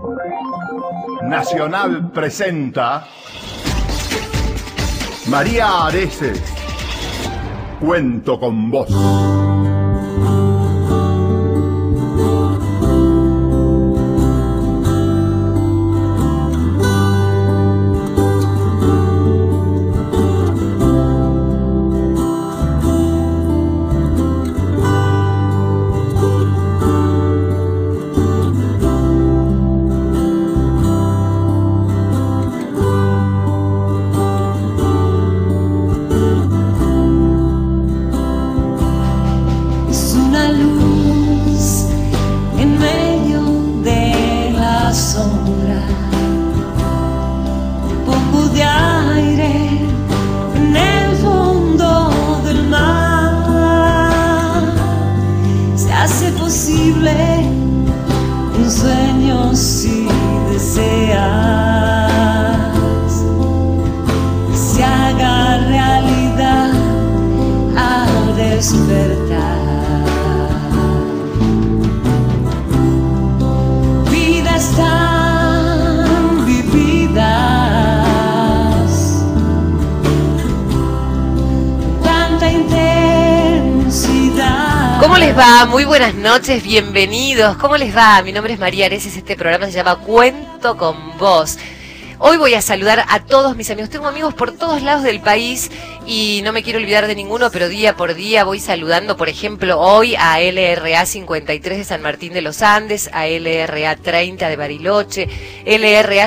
Nacional presenta María Areces, Cuento con Vos. Un sueño si deseas se haga realidad al despertar. Vidas tan vividas, tanta intensidad. ¿Cómo les va? Muy buenas noches, bienvenidos. ¿Cómo les va? Mi nombre es María Areces, este programa se llama Cuento con Vos. Hoy voy a saludar a todos mis amigos. Tengo amigos por todos lados del país y no me quiero olvidar de ninguno, pero día por día voy saludando, por ejemplo, hoy a LRA 53 de San Martín de los Andes, a LRA 30 de Bariloche, LRA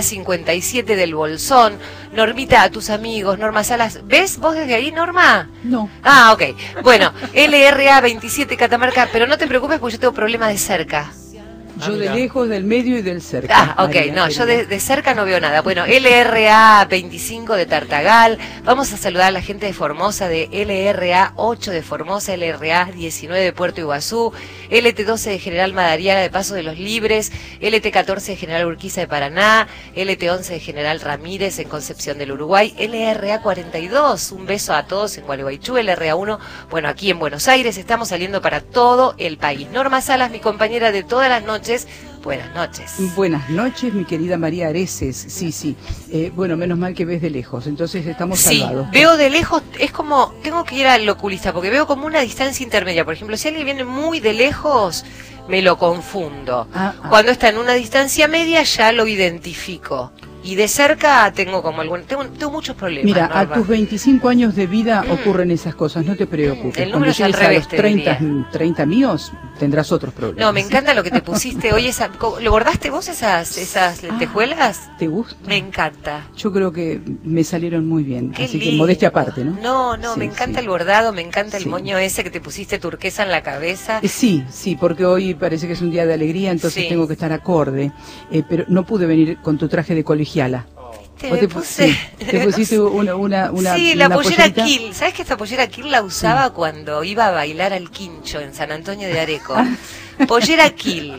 57 del Bolsón. Normita, a tus amigos, Norma Salas. ¿Ves vos desde ahí, Norma? No. Ah, ok. Bueno, LRA 27 Catamarca, pero no te preocupes porque yo tengo problemas de cerca. Yo de lejos, del medio y del cerca. Ah, ok, María, no, yo de cerca no veo nada. Bueno, LRA 25 de Tartagal, vamos a saludar a la gente de Formosa, de LRA 8 de Formosa, LRA 19 de Puerto Iguazú, LT12 de General Madariaga de Paso de los Libres, LT14 de General Urquiza de Paraná, LT11 de General Ramírez en Concepción del Uruguay, LRA 42, un beso a todos en Gualeguaychú, LRA 1, bueno, aquí en Buenos Aires, estamos saliendo para todo el país. Norma Salas, mi compañera de todas las noches. Buenas noches. Buenas noches, mi querida María Areces. Sí. Bueno, menos mal que ves de lejos, entonces estamos salvados. Sí, veo de lejos, es como, tengo que ir al oculista, porque veo como una distancia intermedia. Por ejemplo, si alguien viene muy de lejos, me lo confundo. Cuando está en una distancia media, ya lo identifico. Y de cerca tengo como tengo muchos problemas. Mira, Norma. A tus 25 años de vida ocurren esas cosas, no te preocupes. El número es al revés, a los 30 míos, tendrás otros problemas. No, me encanta lo que te pusiste hoy. ¿Lo bordaste vos esas lentejuelas? ¿Te gusta? Me encanta. Yo creo que me salieron muy bien, Qué así lindo. que modestia aparte, ¿no? No, Sí, me encanta sí. el bordado, me encanta el Sí. moño ese que te pusiste turquesa en la cabeza. Sí, porque hoy parece que es un día de alegría, entonces Sí. tengo que estar acorde. Pero no pude venir con tu traje de colegiala. Te puse... Te pusiste una sí, la una pollera pollerita. Kill. ¿Sabes que esta pollera Kill la usaba cuando iba a bailar al Quincho en San Antonio de Areco? Pollera Kill.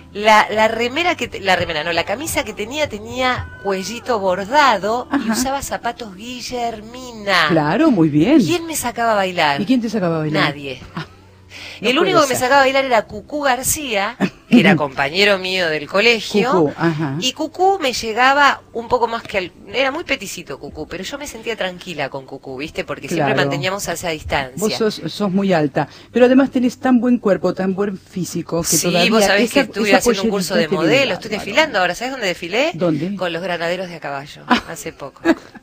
La remera la camisa que tenía cuellito bordado. Ajá. Y usaba zapatos Guillermina. Claro, muy bien. ¿Quién me sacaba a bailar? ¿Y quién te sacaba a bailar? Nadie. No el único puede que me ser. sacaba a bailar era Cucú García, que era compañero mío del colegio. Cucú, ajá. Y Cucú me llegaba un poco más que era muy peticito Cucú, pero yo me sentía tranquila con Cucú, ¿viste? Porque siempre Claro. manteníamos a esa distancia. Vos sos muy alta, pero además tenés tan buen cuerpo, tan buen físico, que Sí, todavía vos sabés que esa estuve haciendo un pollerita curso de te viene modelo, estoy bárbaro. desfilando ahora. ¿Sabés dónde desfilé? ¿Dónde? Con los granaderos de a caballo, hace poco.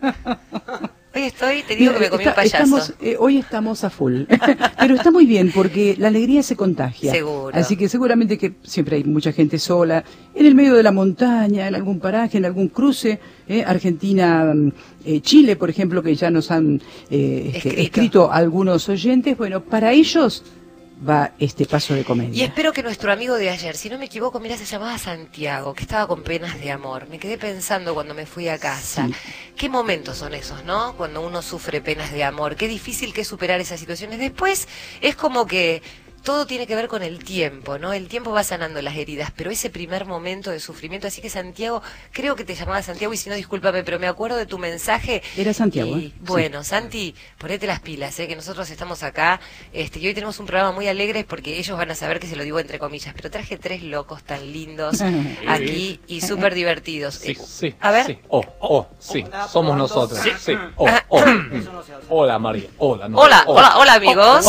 Hoy te digo que me comí un payaso. Hoy estamos a full, pero está muy bien porque la alegría se contagia. Seguro. Así que seguramente que siempre hay mucha gente sola, en el medio de la montaña, en algún paraje, en algún cruce, Argentina, Chile, por ejemplo, que ya nos han escrito algunos oyentes. Bueno, para ellos va este paso de comedia. Y espero que nuestro amigo de ayer, si no me equivoco, mira, se llamaba Santiago, que estaba con penas de amor. Me quedé pensando cuando me fui a casa. Sí. Qué momentos son esos, ¿no? Cuando uno sufre penas de amor. Qué difícil que es superar esas situaciones. Después es como que todo tiene que ver con el tiempo, ¿no? El tiempo va sanando las heridas, pero ese primer momento de sufrimiento, así que Santiago, creo que te llamaba Santiago, y si no, discúlpame, pero me acuerdo de tu mensaje. Era Santiago, Y, bueno, sí. Santi, ponete las pilas, que nosotros estamos acá, y hoy tenemos un programa muy alegre porque ellos van a saber que se lo digo entre comillas, pero traje 3 locos tan lindos aquí y súper divertidos. Sí, a ver. Sí. Sí, somos nosotros. Sí. Hola, María. Hola, no. Hola, amigos.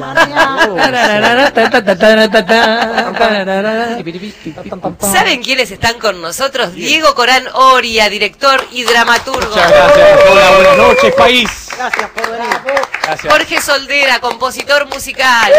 ¿Saben quiénes están con nosotros? Diego Corán Oria, director y dramaturgo. Muchas gracias. Hola, buenas noches, país. Gracias por venir. Gracias. Jorge Soldera, compositor musical.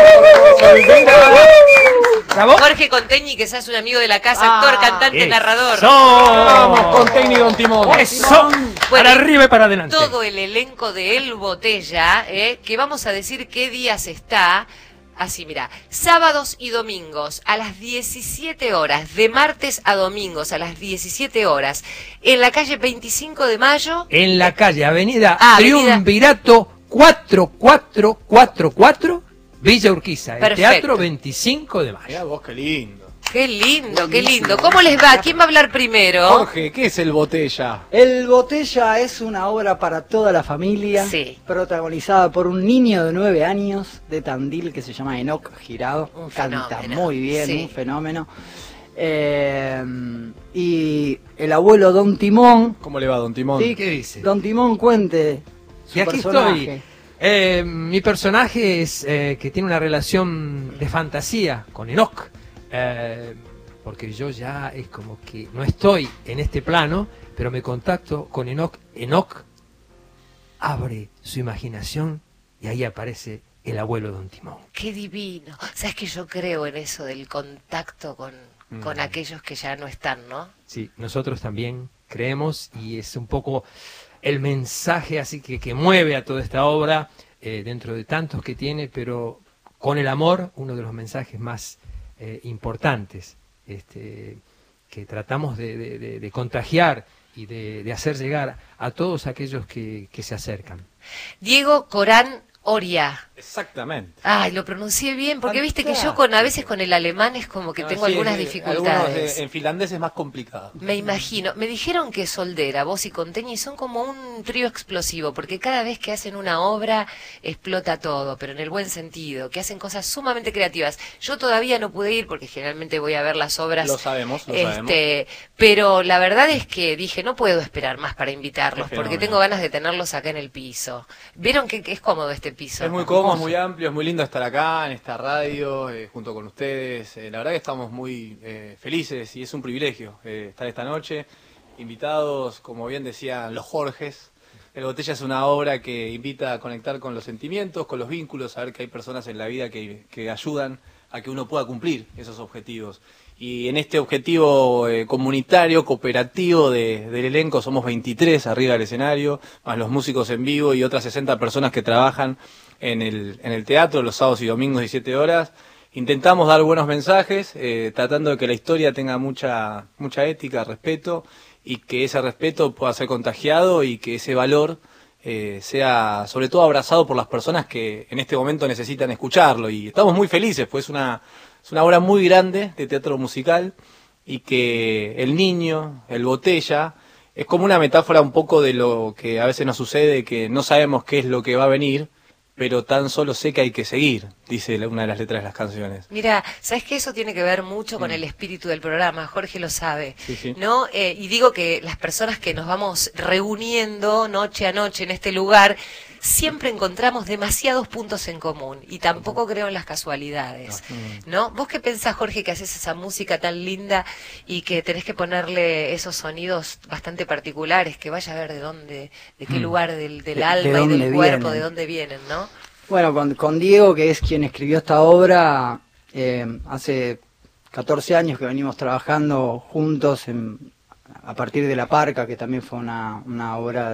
Jorge Conteñi, que es un amigo de la casa, actor, cantante, narrador. Vamos con técnico Don Timón. Eso. Bueno, Para arriba y para adelante. Todo el elenco de El Botella, que vamos a decir qué días está. Así, mira, sábados y domingos a las 17 horas, de martes a domingos a las 17 horas, en la calle 25 de Mayo. En la calle Avenida Avenida Triunvirato 4444, Villa Urquiza, el Perfecto. Teatro 25 de Mayo. Mirá vos, qué lindo. Qué lindo, qué lindo. ¿Cómo les va? ¿Quién va a hablar primero? Jorge, ¿qué es El Botella? El Botella es una obra para toda la familia, Sí. protagonizada por un niño de 9 años de Tandil que se llama Enoc Girado. Un Canta fenómeno, muy bien, sí. un fenómeno. Y el abuelo Don Timón. ¿Cómo le va, Don Timón? Sí, ¿Qué dice? Don Timón cuente su Y aquí personaje. estoy. Mi personaje es que tiene una relación de fantasía con Enoch. Porque yo ya es como que no estoy en este plano, pero me contacto con Enoch. Enoch abre su imaginación y ahí aparece el abuelo Don Timón. Qué divino. Sabes que yo creo en eso del contacto con aquellos que ya no están, ¿no? Sí, nosotros también creemos y es un poco el mensaje así que mueve a toda esta obra, dentro de tantos que tiene, pero con el amor, uno de los mensajes más importantes que tratamos de contagiar y de hacer llegar a todos aquellos que se acercan. Diego Corán Oria. Exactamente. Ay, lo pronuncié bien, porque viste que yo Fantástico. a veces con el alemán es como que No, tengo sí, algunas algunos dificultades. en finlandés es más complicado. Me imagino. Me dijeron que Soldera, vos y Conteñi son como un trío explosivo, porque cada vez que hacen una obra explota todo, pero en el buen sentido, que hacen cosas sumamente creativas. Yo todavía no pude ir porque generalmente voy a ver las obras. Lo sabemos. Pero la verdad es que dije, no puedo esperar más para invitarlos, Qué porque fenómeno. tengo ganas de tenerlos acá en el piso. ¿Vieron que es cómodo este piso? Es muy cómodo, es muy amplio, es muy lindo estar acá en esta radio, junto con ustedes. La verdad que estamos muy felices y es un privilegio estar esta noche. Invitados, como bien decían los Jorges. El Botella es una obra que invita a conectar con los sentimientos, con los vínculos, saber que hay personas en la vida que ayudan a que uno pueda cumplir esos objetivos. Y en este objetivo comunitario, cooperativo del elenco, somos 23 arriba del escenario, más los músicos en vivo y otras 60 personas que trabajan en el teatro los sábados y domingos 17 horas. Intentamos dar buenos mensajes, tratando de que la historia tenga mucha ética, respeto, y que ese respeto pueda ser contagiado y que ese valor sea sobre todo abrazado por las personas que en este momento necesitan escucharlo. Y estamos muy felices, pues es una obra muy grande de teatro musical y que el niño, el Botella, es como una metáfora un poco de lo que a veces nos sucede, que no sabemos qué es lo que va a venir, pero tan solo sé que hay que seguir, dice una de las letras de las canciones. Mira, ¿sabes que eso tiene que ver mucho con el espíritu del programa? Jorge lo sabe, Sí. ¿no? Y digo que las personas que nos vamos reuniendo noche a noche en este lugar, siempre encontramos demasiados puntos en común y tampoco creo en las casualidades, ¿no? ¿Vos qué pensás, Jorge, que haces esa música tan linda y que tenés que ponerle esos sonidos bastante particulares, que vaya a ver de qué lugar del alma y dónde del cuerpo, vienen. de dónde vienen, ¿no? Bueno, con Diego, que es quien escribió esta obra, hace 14 años que venimos trabajando juntos a partir de La Parca, que también fue una obra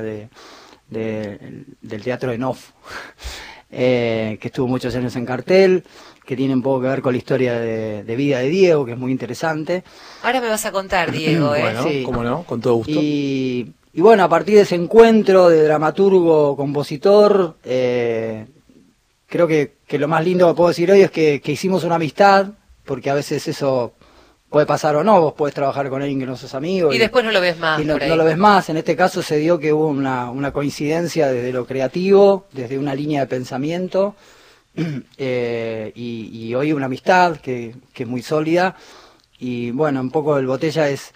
del teatro en off, que estuvo muchos años en cartel, que tiene un poco que ver con la historia de vida de Diego, que es muy interesante. Ahora me vas a contar, Diego, ¿eh? Bueno, Sí. cómo no, con todo gusto. Y bueno, a partir de ese encuentro de dramaturgo-compositor, creo que lo más lindo que puedo decir hoy es que hicimos una amistad, porque a veces eso puede pasar o no, vos podés trabajar con alguien que no sos amigo. Y después no lo ves más. Y no, por ahí. no lo ves más. En este caso se dio que hubo una coincidencia desde lo creativo, desde una línea de pensamiento, y hoy una amistad que es muy sólida. Y bueno, un poco el Botella es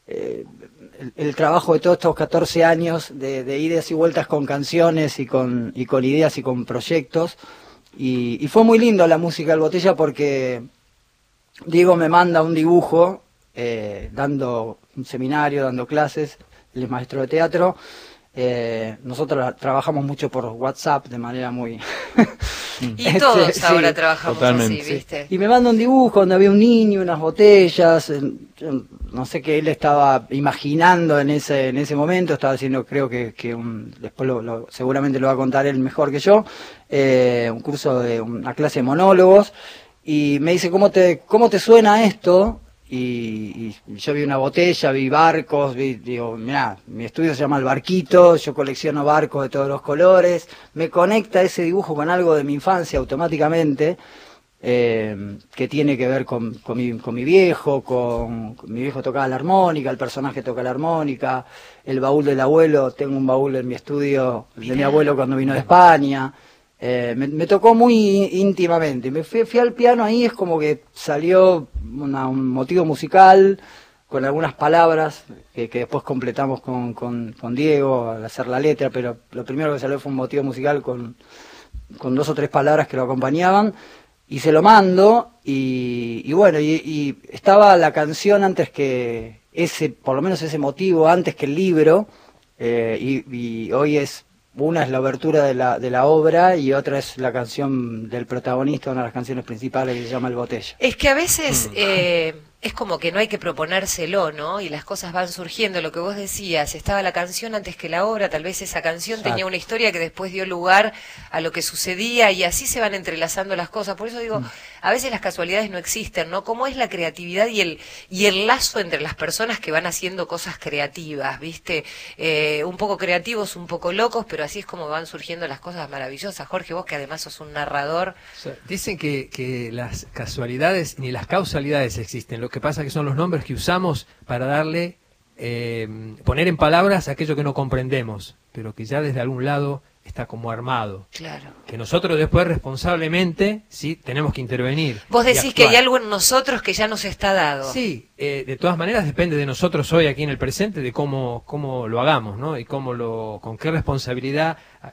el trabajo de todos estos 14 años de idas y vueltas con canciones y con ideas y con proyectos. Y fue muy lindo la música del Botella porque Diego me manda un dibujo dando un seminario, dando clases, él es maestro de teatro. Nosotros trabajamos mucho por WhatsApp de manera muy... Y todos sí, ahora trabajamos totalmente. así, ¿viste? Y me manda un dibujo donde había un niño, unas botellas, no sé qué él estaba imaginando en ese momento, estaba haciendo, creo que después seguramente lo va a contar él mejor que yo, un curso de una clase de monólogos, y me dice, ¿cómo te suena esto? Y yo vi una botella, vi barcos, digo, mirá, mi estudio se llama El Barquito, yo colecciono barcos de todos los colores, me conecta ese dibujo con algo de mi infancia automáticamente, que tiene que ver con mi viejo, con mi viejo tocaba la armónica, el personaje toca la armónica, el baúl del abuelo, tengo un baúl en mi estudio de mi abuelo cuando vino de España. Me tocó muy íntimamente. Me fui al piano ahí, es como que salió un motivo musical con algunas palabras que después completamos con Diego al hacer la letra, pero lo primero que salió fue un motivo musical con 2 o 3 palabras que lo acompañaban, y se lo mando, y bueno, y estaba la canción antes que por lo menos ese motivo antes que el libro, y hoy una es la obertura de la obra y otra es la canción del protagonista, una de las canciones principales que se llama El Botella. Es que a veces es como que no hay que proponérselo, ¿no? Y las cosas van surgiendo. Lo que vos decías, estaba la canción antes que la obra, tal vez esa canción tenía una historia que después dio lugar a lo que sucedía y así se van entrelazando las cosas. Por eso digo, a veces las casualidades no existen, ¿no? ¿Cómo es la creatividad y el lazo entre las personas que van haciendo cosas creativas, ¿viste? Un poco creativos, un poco locos, pero así es como van surgiendo las cosas maravillosas. Jorge, vos que además sos un narrador. O sea, dicen que las casualidades ni las causalidades existen. Lo que pasa que son los nombres que usamos para darle, poner en palabras aquello que no comprendemos, pero que ya desde algún lado está como armado. Claro. Que nosotros después responsablemente sí tenemos que intervenir. Vos y decís que hay actuar. algo en nosotros que ya nos está dado. Sí, de todas maneras depende de nosotros hoy aquí en el presente de cómo lo hagamos, ¿no? Y con qué responsabilidad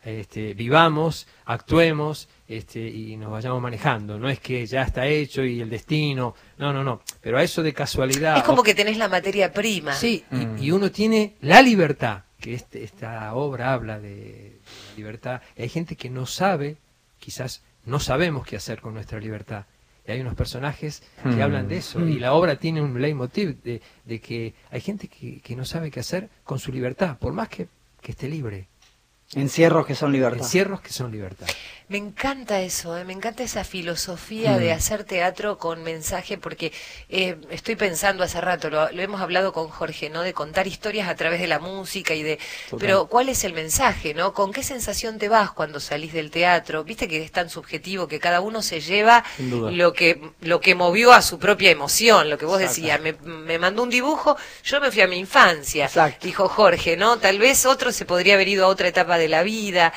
vivamos, actuemos, y nos vayamos manejando. No es que ya está hecho y el destino, no. Pero a eso de casualidad. Es como que tenés la materia prima. Sí, y uno tiene la libertad, que esta obra habla de la libertad. Y hay gente que no sabe, quizás no sabemos qué hacer con nuestra libertad. Y hay unos personajes que hablan de eso. Y la obra tiene un leitmotiv de que hay gente que no sabe qué hacer con su libertad, por más que esté libre. Encierros que son libertad. Encierros que son libertad. Me encanta eso, me encanta esa filosofía de hacer teatro con mensaje, porque estoy pensando hace rato, lo hemos hablado con Jorge, ¿no? De contar historias a través de la música y de... Total. Pero ¿cuál es el mensaje, no? ¿Con qué sensación te vas cuando salís del teatro? Viste que es tan subjetivo que cada uno se lleva Sin duda. lo que movió a su propia emoción, lo que vos decías, me mandó un dibujo, yo me fui a mi infancia, Exacto. dijo Jorge, ¿no? Tal vez otro se podría haber ido a otra etapa de la vida.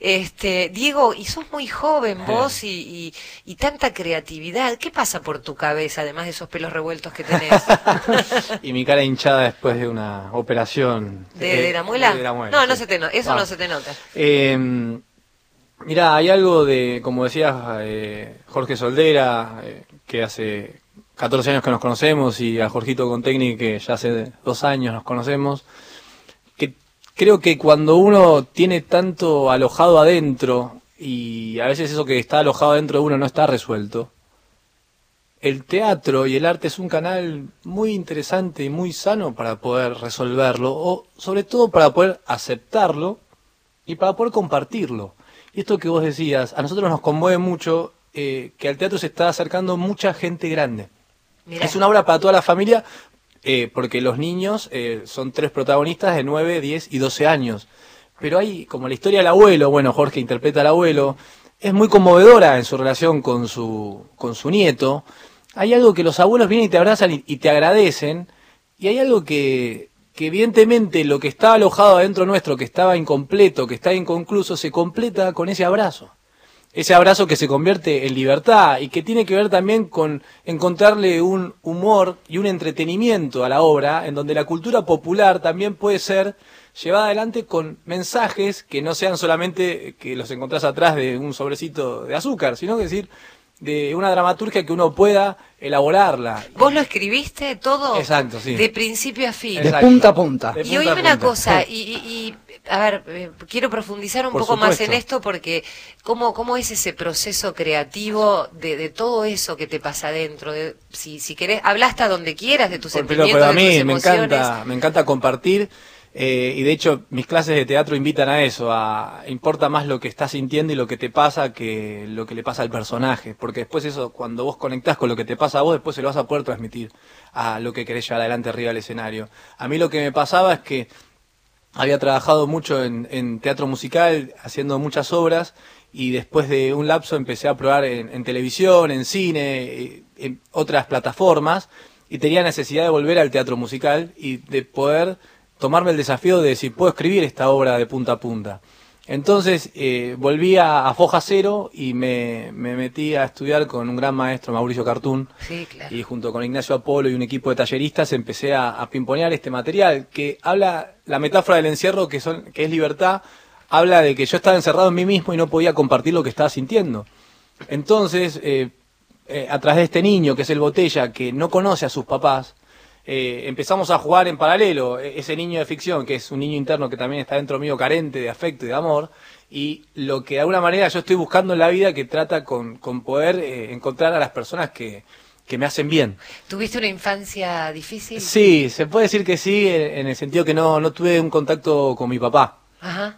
Diego, y sos muy joven vos y tanta creatividad. ¿Qué pasa por tu cabeza, además de esos pelos revueltos que tenés? Y mi cara hinchada después de una operación. ¿De la muela? De la muela, No, no sí. se te nota, eso no se te nota. Mirá, hay algo de, como decías, Jorge Soldera, que hace 14 años que nos conocemos, y a Jorgito Contecni, que ya hace 2 años nos conocemos, que creo que cuando uno tiene tanto alojado adentro, y a veces eso que está alojado dentro de uno no está resuelto, el teatro y el arte es un canal muy interesante y muy sano para poder resolverlo, o sobre todo para poder aceptarlo y para poder compartirlo. Y esto que vos decías, a nosotros nos conmueve mucho que al teatro se está acercando mucha gente grande. Mirá. Es una obra para toda la familia, porque los niños son 3 protagonistas de 9, 10 y 12 años. Pero hay como la historia del abuelo, bueno, Jorge interpreta al abuelo, es muy conmovedora en su relación con su nieto. Hay algo que los abuelos vienen y te abrazan y te agradecen, y hay algo que evidentemente lo que estaba alojado adentro nuestro, que estaba incompleto, que estaba inconcluso, se completa con ese abrazo. Ese abrazo que se convierte en libertad y que tiene que ver también con encontrarle un humor y un entretenimiento a la obra, en donde la cultura popular también puede ser llevada adelante con mensajes que no sean solamente que los encontrás atrás de un sobrecito de azúcar, sino que decir, de una dramaturgia que uno pueda elaborarla. ¿Vos lo escribiste todo? Exacto, sí. De principio a fin. Exacto. De punta a punta. De Y punta a oíme una punta. cosa, a ver, quiero profundizar un Por poco más supuesto. en esto, porque ¿cómo es ese proceso creativo de todo eso que te pasa adentro? Si querés, habla hasta donde quieras de tus sentimientos, Pero a de tus mí emociones. me encanta compartir, y de hecho mis clases de teatro invitan a eso, importa más lo que estás sintiendo y lo que te pasa que lo que le pasa al personaje, porque después eso, cuando vos conectás con lo que te pasa a vos, después se lo vas a poder transmitir a lo que querés llevar adelante arriba del escenario. A mí lo que me pasaba es que había trabajado mucho en teatro musical, haciendo muchas obras, y después de un lapso empecé a probar en televisión, en cine, en otras plataformas, y tenía necesidad de volver al teatro musical y de poder tomarme el desafío de si puedo escribir esta obra de punta a punta. Entonces volví a Foja Cero y me metí a estudiar con un gran maestro, Mauricio Cartún, Sí, claro. y junto con Ignacio Apolo y un equipo de talleristas empecé a pimponear este material que habla, la metáfora del encierro que es libertad, habla de que yo estaba encerrado en mí mismo y no podía compartir lo que estaba sintiendo. Entonces, a través de este niño que es el Botella, que no conoce a sus papás, empezamos a jugar en paralelo, ese niño de ficción, que es un niño interno que también está dentro mío, carente de afecto y de amor, y lo que de alguna manera yo estoy buscando en la vida, que trata con poder encontrar a las personas que me hacen bien. ¿Tuviste una infancia difícil? Sí, se puede decir que sí, en el sentido que no tuve un contacto con mi papá. Ajá.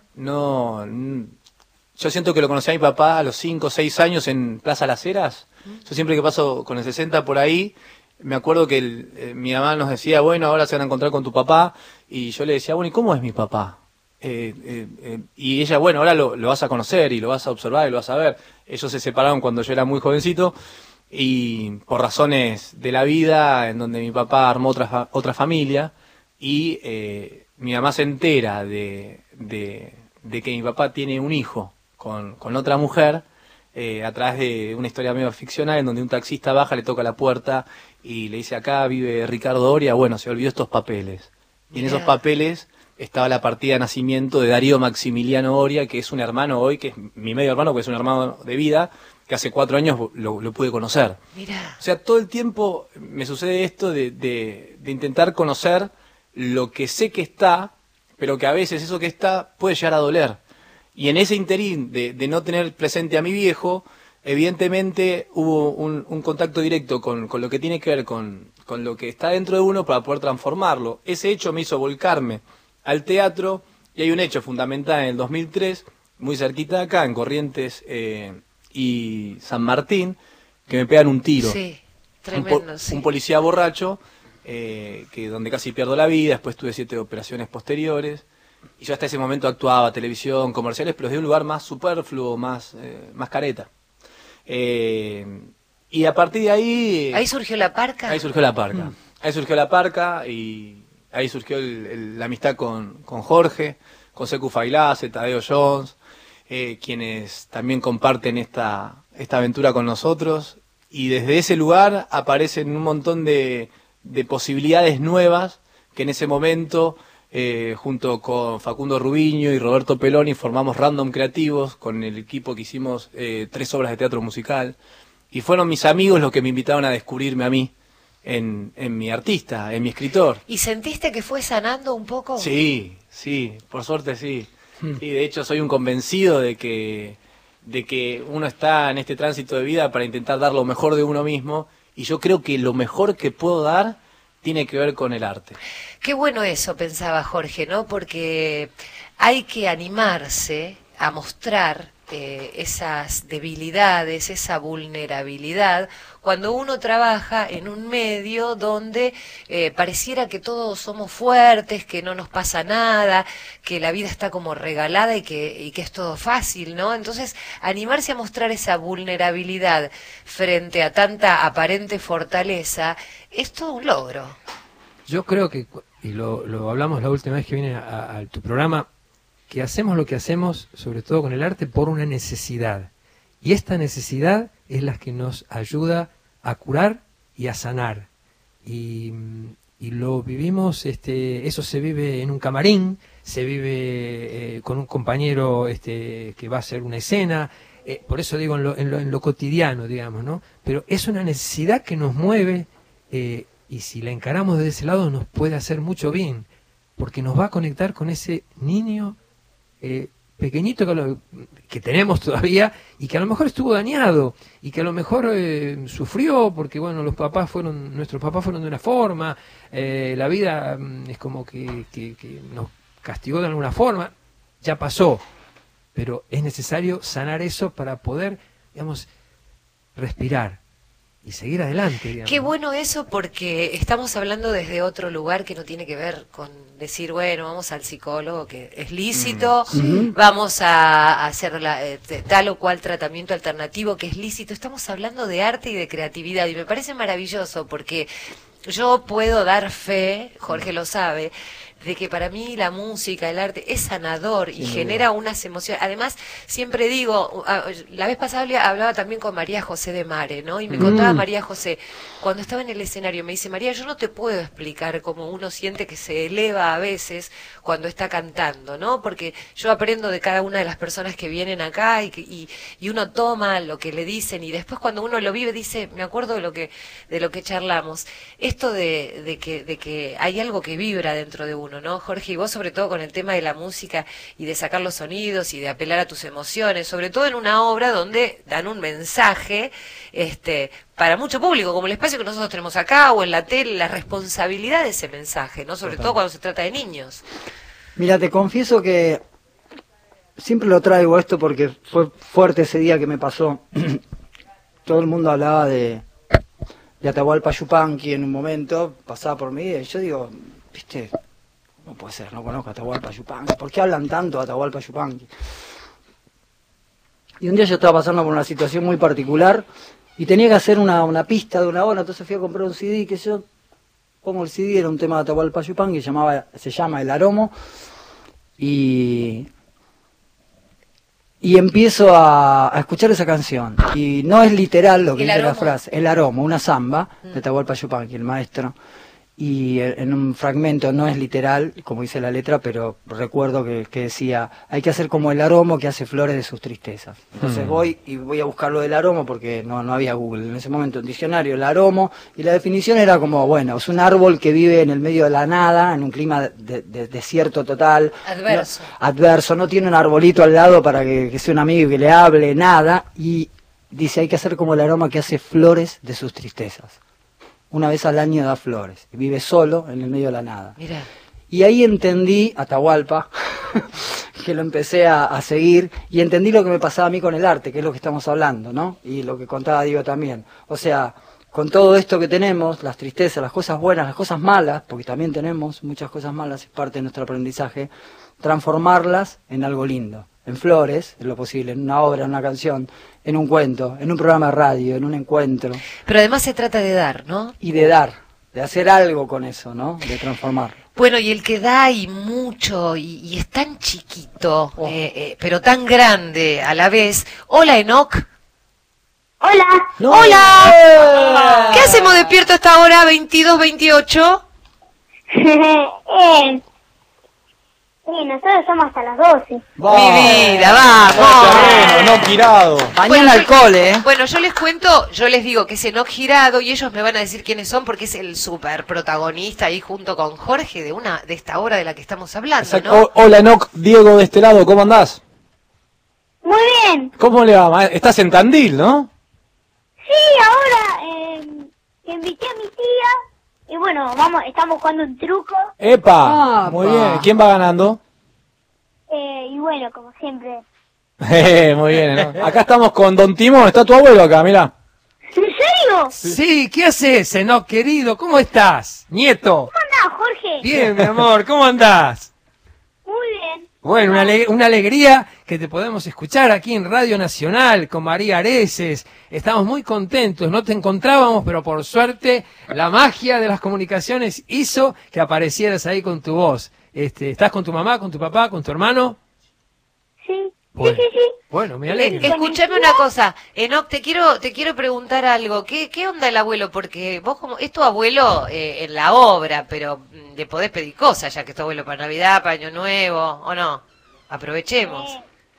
Yo siento que lo conocí a mi papá a los 5 o 6 años en Plaza Las Heras. Yo siempre que paso con el 60 por ahí, me acuerdo que mi mamá nos decía, bueno, ahora se van a encontrar con tu papá, y yo le decía, bueno, ¿y cómo es mi papá? Y ella, bueno, ahora lo vas a conocer y lo vas a observar y lo vas a ver. Ellos se separaron cuando yo era muy jovencito, y por razones de la vida, en donde mi papá armó otra familia, y mi mamá se entera de que mi papá tiene un hijo con otra mujer, a través de una historia medio ficcional, en donde un taxista baja, le toca la puerta y le dice, acá vive Ricardo Oria, bueno, se olvidó estos papeles. Y en Mirá. esos papeles estaba la partida de nacimiento de Darío Maximiliano Oria, que es un hermano hoy, que es mi medio hermano, que es un hermano de vida, que hace 4 años lo pude conocer. Mira. O sea, todo el tiempo me sucede esto de intentar conocer lo que sé que está, pero que a veces eso que está puede llegar a doler. Y en ese interín de no tener presente a mi viejo, evidentemente hubo un contacto directo con lo que tiene que ver con lo que está dentro de uno para poder transformarlo. Ese hecho me hizo volcarme al teatro, y hay un hecho fundamental en el 2003, muy cerquita de acá, en Corrientes y San Martín, que me pegan un tiro. Sí, tremendo, sí. Un policía borracho, donde casi pierdo la vida, después tuve 7 operaciones posteriores, y yo hasta ese momento actuaba televisión, comerciales, pero desde un lugar más superfluo, más careta. Y a partir de ahí... ¿Ahí surgió la parca? Ahí surgió la parca. Ahí surgió la parca, y ahí surgió la amistad con Jorge, con Secu Failase, Tadeo Jones, quienes también comparten esta aventura con nosotros, y desde ese lugar aparecen un montón de posibilidades nuevas que en ese momento, junto con Facundo Rubiño y Roberto Peloni, formamos Random Creativos, con el equipo que hicimos 3 obras de teatro musical, y fueron mis amigos los que me invitaron a descubrirme a mí en mi artista, en mi escritor. ¿Y sentiste que fue sanando un poco? Sí, por suerte sí. Y de hecho soy un convencido de que uno está en este tránsito de vida para intentar dar lo mejor de uno mismo, y yo creo que lo mejor que puedo dar tiene que ver con el arte. Qué bueno eso, pensaba Jorge, ¿no? Porque hay que animarse a mostrar esas debilidades, esa vulnerabilidad, cuando uno trabaja en un medio donde pareciera que todos somos fuertes, que no nos pasa nada, que la vida está como regalada y que es todo fácil, ¿no? Entonces, animarse a mostrar esa vulnerabilidad frente a tanta aparente fortaleza es todo un logro. Yo creo que, y lo hablamos la última vez que vine a tu programa, que hacemos lo que hacemos, sobre todo con el arte, por una necesidad. Y esta necesidad es la que nos ayuda a curar y a sanar. Y lo vivimos, eso se vive en un camarín, se vive con un compañero que va a hacer una escena, por eso digo en lo cotidiano, digamos, ¿no? Pero es una necesidad que nos mueve, y si la encaramos desde ese lado nos puede hacer mucho bien, porque nos va a conectar con ese niño pequeñito que tenemos todavía y que a lo mejor estuvo dañado y que a lo mejor sufrió porque bueno, nuestros papás fueron de una forma, la vida es como que nos castigó de alguna forma, ya pasó, pero es necesario sanar eso para poder, digamos, respirar y seguir adelante, digamos. Qué bueno eso, porque estamos hablando desde otro lugar que no tiene que ver con decir, bueno, vamos al psicólogo, que es lícito, vamos a hacer tal o cual tratamiento alternativo, que es lícito. Estamos hablando de arte y de creatividad, y me parece maravilloso, porque yo puedo dar fe, Jorge lo sabe, de que para mí la música, el arte es sanador y genera unas emociones. Además, siempre digo, la vez pasada hablaba también con María José de Mare, ¿no? Y me contaba María José, cuando estaba en el escenario, me dice, María, yo no te puedo explicar cómo uno siente que se eleva a veces cuando está cantando, ¿no? Porque yo aprendo de cada una de las personas que vienen acá y uno toma lo que le dicen y después cuando uno lo vive dice, me acuerdo de lo que charlamos. Esto de que hay algo que vibra dentro de uno, ¿no, Jorge? Y vos sobre todo con el tema de la música y de sacar los sonidos y de apelar a tus emociones, sobre todo en una obra donde dan un mensaje para mucho público, como el espacio que nosotros tenemos acá o en la tele, la responsabilidad de ese mensaje, ¿no? Sobre todo cuando se trata de niños. Mira, te confieso que siempre lo traigo esto porque fue fuerte ese día que me pasó. Todo el mundo hablaba de Atahualpa Yupanqui en un momento, pasaba por mí y yo digo, viste, no puede ser, no conozco a Atahualpa Yupanqui, ¿por qué hablan tanto de Atahualpa Yupanqui? Y un día yo estaba pasando por una situación muy particular y tenía que hacer una pista de una hora, entonces fui a comprar un CD, que yo pongo el CD, era un tema de Atahualpa Yupanqui, se llama El Aromo, y empiezo a escuchar esa canción, y no es literal lo que dice la frase, El Aromo, una samba de Atahualpa Yupanqui, el maestro, y en un fragmento no es literal, como dice la letra, pero recuerdo que decía, hay que hacer como el aromo que hace flores de sus tristezas. Entonces voy a buscarlo del aromo, porque no había Google en ese momento, un diccionario, el aromo, y la definición era como, bueno, es un árbol que vive en el medio de la nada, en un clima de desierto total. Adverso, no tiene un arbolito al lado para que sea un amigo y que le hable, nada, y dice, hay que hacer como el aroma que hace flores de sus tristezas. Una vez al año da flores, y vive solo en el medio de la nada. Mirá. Y ahí entendí Atahualpa, que lo empecé a seguir, y entendí lo que me pasaba a mí con el arte, que es lo que estamos hablando, ¿no? Y lo que contaba Diego también. O sea, con todo esto que tenemos, las tristezas, las cosas buenas, las cosas malas, porque también tenemos muchas cosas malas, es parte de nuestro aprendizaje, transformarlas en algo lindo, en flores, en lo posible, en una obra, en una canción, en un cuento, en un programa de radio, en un encuentro. Pero además se trata de dar, ¿no? Y de dar, de hacer algo con eso, ¿no? De transformarlo. Bueno, y el que da y mucho, y es tan chiquito, pero tan grande a la vez. Hola, Enoc. Hola. No. ¡Hola! ¿Qué hacemos despierto a esta hora, 22:28? Sí, nosotros somos hasta las 12. Mi vida, vamos. No girado. Mañana al cole, ¿eh? Bueno, yo les cuento, yo les digo que es Enoc Girado y ellos me van a decir quiénes son porque es el super protagonista ahí junto con Jorge de esta obra de la que estamos hablando, Exacto. ¿no? Hola, Enoc, Diego de este lado, ¿cómo andás? Muy bien. ¿Cómo le va? Estás en Tandil, ¿no? Sí, ahora invité a mi tía y bueno, estamos jugando un truco. ¡Epa! Muy bien. ¿Quién va ganando? Y bueno, como siempre, Muy bien, ¿no? Acá estamos con Don Timón, está tu abuelo acá, mirá. ¿En serio? Sí, ¿qué haces, Enoc, querido? ¿Cómo estás? Nieto. ¿Cómo andás, Jorge? Bien, mi amor, ¿cómo andás? Muy bien. Bueno, una alegría que te podemos escuchar aquí en Radio Nacional con María Areces. Estamos muy contentos, no te encontrábamos, pero por suerte la magia de las comunicaciones hizo que aparecieras ahí con tu voz. ¿Estás con tu mamá, con tu papá, con tu hermano? Sí. Bueno, Sí. bueno, me alegro. Escuchame una cosa, Enoc, te quiero preguntar algo. ¿Qué onda el abuelo? Porque vos es tu abuelo en la obra, pero le podés pedir cosas, ya que es tu abuelo para Navidad, para Año Nuevo, ¿o no? Aprovechemos.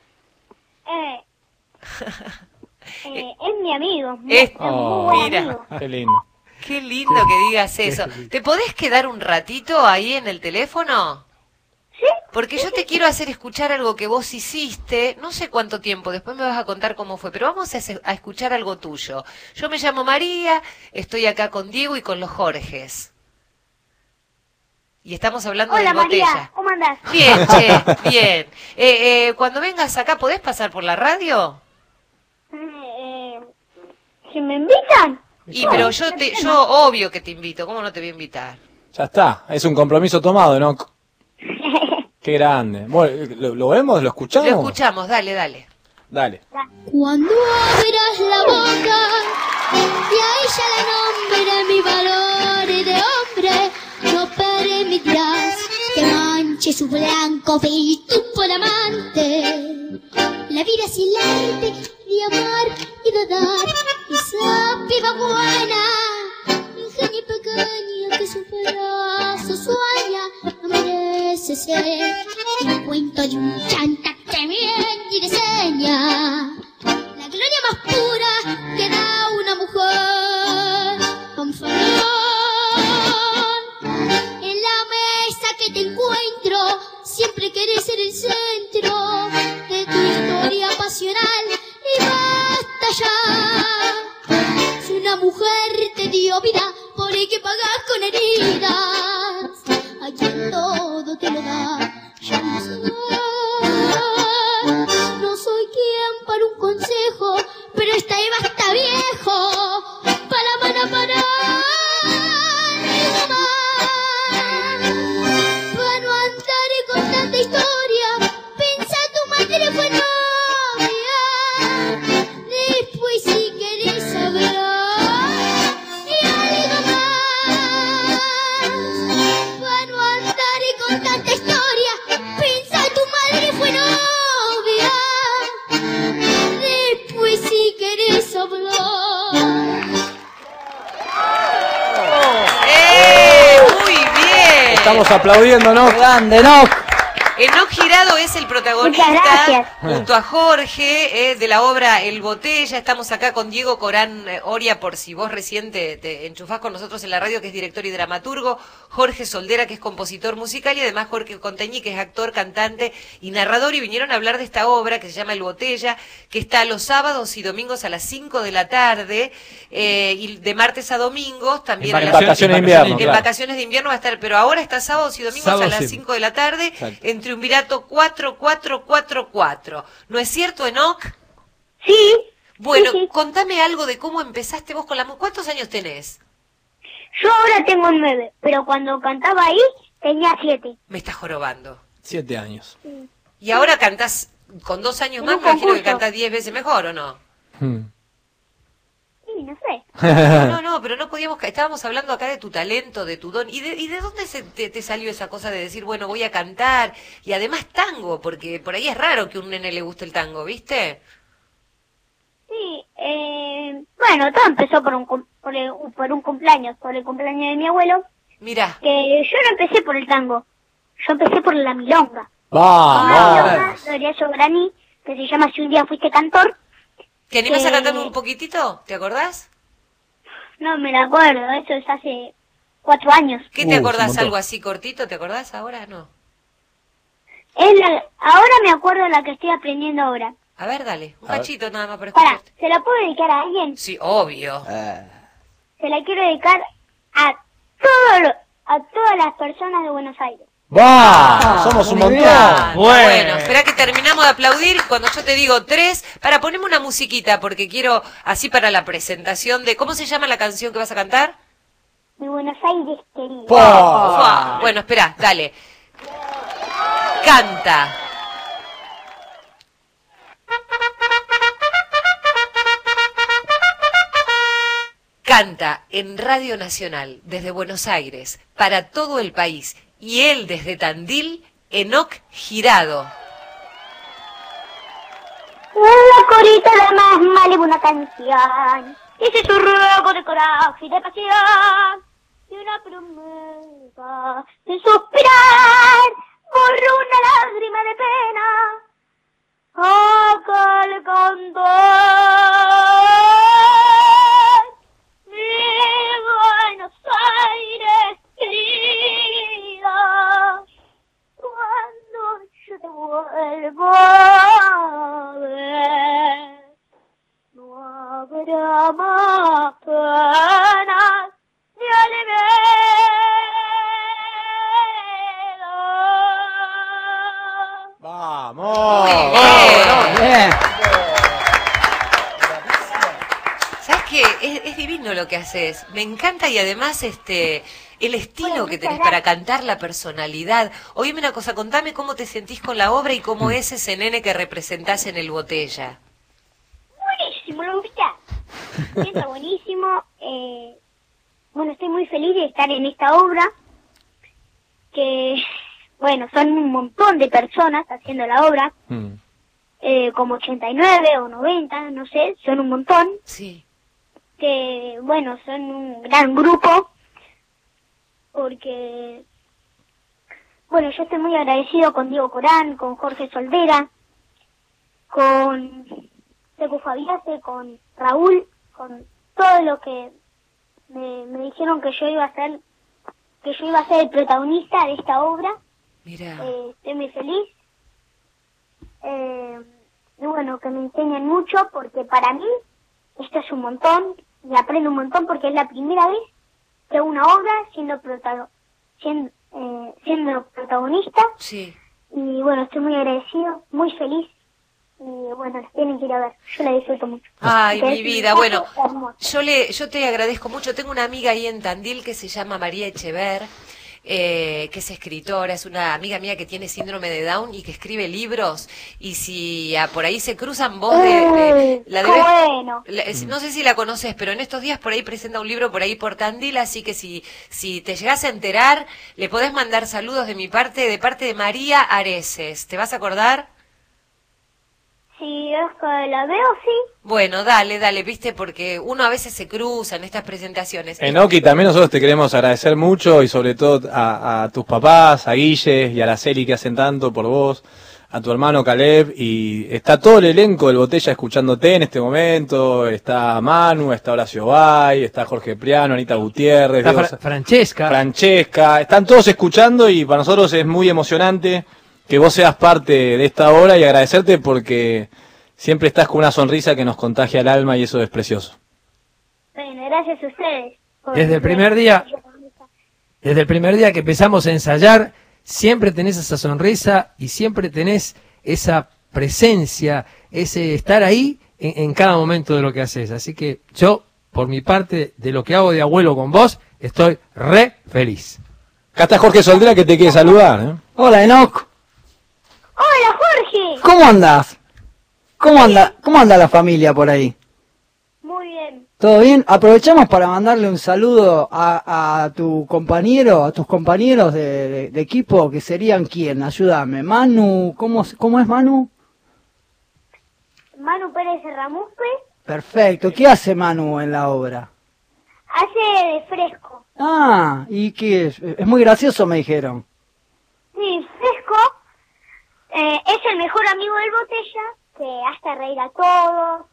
Es mi amigo. Es- muy buen mira. amigo. Qué lindo. Qué lindo que digas eso. ¿Te podés quedar un ratito ahí en el teléfono? ¿Sí? Porque yo te quiero hacer escuchar algo que vos hiciste, no sé cuánto tiempo, después me vas a contar cómo fue, pero vamos a escuchar algo tuyo. Yo me llamo María, estoy acá con Diego y con los Jorges. Y estamos hablando Hola, de Botella. María. ¿Cómo andás? Bien, che, bien. Cuando vengas acá, ¿podés pasar por la radio? Si me invitan. Y pero yo obvio que te invito, ¿cómo no te voy a invitar? Ya está, es un compromiso tomado, ¿no? Qué grande. Bueno, ¿lo vemos? ¿Lo escuchamos? Lo escuchamos, dale. Dale. Cuando abras la boca y a ella la nombre mi valor de hombre, no permitirás que manche su blanco feito por amante. La vida es el arte de amar y de dar, esa piba buena, ingenio pequeña que su pedazo sueña, no merece ser el cuento de un chanta que viene y diseña la gloria más pura que da una mujer. Fanfarrón, en la mesa que te encuentro siempre querés ser el centro de tu historia pasional y basta ya. Si una mujer te dio vida, por ahí que pagas con heridas, a quien todo te lo da, ya no sé. No soy quien para un consejo, pero esta Eva está viejo, para no andar con tanta historia, pensa tu madre fue novia, después si querés hablar y algo más, para no andar con tanta historia, pensa tu madre fue novia, después si querés hablar. Muy bien. Estamos aplaudiendo, ¿no? Grande, ¿no? Enoc Girado es el protagonista, Muchas gracias. junto a Jorge, de la obra El Botella. Estamos acá con Diego Corán Oria, por si vos recién te enchufás con nosotros en la radio, que es director y dramaturgo. Jorge Soldera, que es compositor musical, y además Jorge Conteñi, que es actor, cantante y narrador. Y vinieron a hablar de esta obra que se llama El Botella, que está los sábados y domingos a las 5 de la tarde, y de martes a domingos también. En a las- vacaciones de invierno, En claro. vacaciones de invierno va a estar, pero ahora está sábados y domingos a Sábados, las sí. 5 de la tarde, Exacto. en Triunvirato 4444. ¿No es cierto, Enoc? Sí. Bueno, Sí. contame algo de cómo empezaste vos con la música. ¿Cuántos años tenés? Yo ahora tengo 9, pero cuando cantaba ahí tenía 7. Me estás jorobando. 7 años. Y ahora cantás con 2 años En más, un me imagino que concurso. cantás 10 veces mejor, ¿o no? Sí, no sé. No, pero no podíamos, estábamos hablando acá de tu talento, de tu don, y de dónde te salió esa cosa de decir, bueno, voy a cantar, y además tango, porque por ahí es raro que a un nene le guste el tango, ¿viste? Sí, bueno, todo empezó por un cumpleaños, por el cumpleaños de mi abuelo, Mirá, que yo no empecé por el tango, yo empecé por la milonga. Una ¡Vamos! milonga de Horacio Graní, que se llama Si un día fuiste cantor. ¿te animás a que- cantarme un poquitito? ¿Te acordás? No me la acuerdo, eso es hace 4 años. ¿Qué te es un acordás? montón. ¿Algo así cortito? ¿Te acordás ahora? No. Ahora me acuerdo la que estoy aprendiendo ahora. A ver, dale, un A ver. cachito nada más para Para, escucharte. ¿se la puedo dedicar a alguien? Sí, obvio. Se la quiero dedicar a todas las personas de Buenos Aires. ¡Va! Somos un montón. Bueno, espera que terminamos de aplaudir. Cuando yo te digo 3, poneme una musiquita, porque quiero, así para la presentación de... ¿Cómo se llama la canción que vas a cantar? Mi Buenos Aires querido. Fua. Bueno, espera, dale. Canta. Canta en Radio Nacional, desde Buenos Aires, para todo el país. Y él desde Tandil, Enoc Girado. Una corita de más mal y una canción. Hice su ruego de coraje y de pasión. Y una promesa de suspirar por una lágrima de pena. Aquel cantor. Mi Buenos Aires querida, cuando yo te vuelvo a ver, no habrá más penas ni alegría. ¡Vamos! Bien. ¿Sabes qué? Es divino lo que haces. Me encanta y además el estilo que tenés para cantar, la personalidad. Oíme una cosa, contame cómo te sentís con la obra y cómo es ese nene que representás en el Botella. Buenísimo, Laurita. Está buenísimo. Bueno, estoy muy feliz de estar en esta obra. Que, bueno, son un montón de personas haciendo la obra. Como 89 o 90, no sé, son un montón. Sí. Que, bueno, son un gran grupo. Porque, bueno, yo estoy muy agradecido con Diego Corán, con Jorge Soldera, con Secu Fabiase, con Raúl, con todo lo que me dijeron que yo iba a ser el protagonista de esta obra. Mira. Estoy muy feliz. Y bueno, que me enseñen mucho, porque para mí esto es un montón, y aprendo un montón porque es la primera vez que hago una obra siendo protagonista. Sí. Y bueno, estoy muy agradecido, muy feliz. Y bueno, los tienen que ir a ver. Yo la disfruto mucho. Ay, Porque mi es vida, un bueno, caso hermoso. yo te agradezco mucho. Tengo una amiga ahí en Tandil que se llama María Echever, que es escritora, es una amiga mía que tiene síndrome de Down y que escribe libros. Y si por ahí se cruzan vos la qué debes- bueno. no sé si la conoces, pero en estos días por ahí presenta un libro por ahí por Tandil, así que si te llegás a enterar, le podés mandar saludos de mi parte, de parte de María Areces. ¿Te vas a acordar? Si es que la veo, sí. Bueno, dale, viste, porque uno a veces se cruza en estas presentaciones. Enoki, también nosotros te queremos agradecer mucho y sobre todo a tus papás, a Guille y a la Celi que hacen tanto por vos, a tu hermano Caleb, y está todo el elenco del Botella escuchándote en este momento. Está Manu, está Horacio Bay, está Jorge Priano, Anita Gutiérrez, Está Francesca, están todos escuchando y para nosotros es muy emocionante que vos seas parte de esta obra y agradecerte porque siempre estás con una sonrisa que nos contagia el alma y eso es precioso. Bueno, gracias a ustedes. Desde el primer día que empezamos a ensayar, siempre tenés esa sonrisa y siempre tenés esa presencia, ese estar ahí en cada momento de lo que haces. Así que yo, por mi parte, de lo que hago de abuelo con vos, estoy re feliz. Acá está Jorge Soldera que te quiere saludar, ¿eh? Hola, Enoc. Hola, Jorge. ¿Cómo andás? ¿Cómo anda la familia por ahí? Muy bien. ¿Todo bien? Aprovechamos para mandarle un saludo a tu compañero, a tus compañeros de equipo, que serían ¿quién? Ayúdame. Manu, ¿cómo es Manu? Manu Pérez Ramuspe Perfecto. ¿Qué hace Manu en la obra? hace de Fresco. Ah, ¿y qué es? Es muy gracioso, me dijeron. Sí, Fresco es el mejor amigo del Botella, que hace reír a todos.